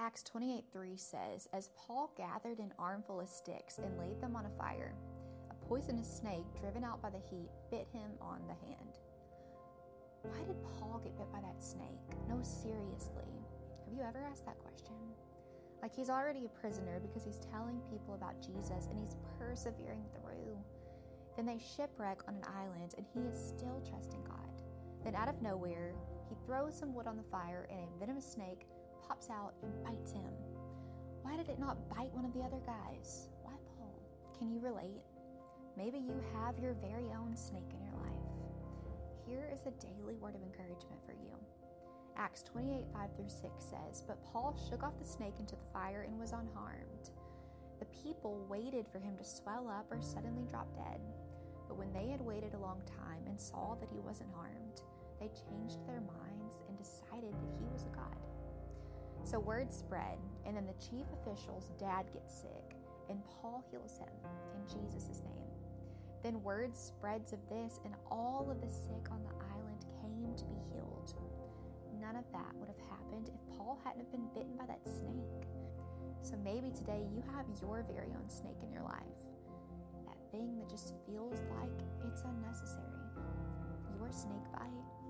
Acts 28:3 says, "As Paul gathered an armful of sticks and laid them on a fire, a poisonous snake, driven out by the heat, bit him on the hand." Why did Paul get bit by that snake? No, seriously. Have you ever asked that question? Like, he's already a prisoner because he's telling people about Jesus and he's persevering through. Then they shipwreck on an island and he is still trusting God. Then out of nowhere, he throws some wood on the fire and a venomous snake pops out and bites him. Why did it not bite one of the other guys? Why Paul? Can you relate? Maybe you have your very own snake in your life. Here is a daily word of encouragement for you. Acts 28:5-6 says, "But Paul shook off the snake into the fire and was unharmed. The people waited for him to swell up or suddenly drop dead. But when they had waited a long time and saw that he wasn't harmed, they changed their minds and decided that he was a god." So word spread, and then the chief official's dad gets sick, and Paul heals him in Jesus' name. Then word spreads of this, and all of the sick on the island came to be healed. None of that would have happened if Paul hadn't been bitten by that snake. So maybe today you have your very own snake in your life. That thing that just feels like it's unnecessary. Your snake bite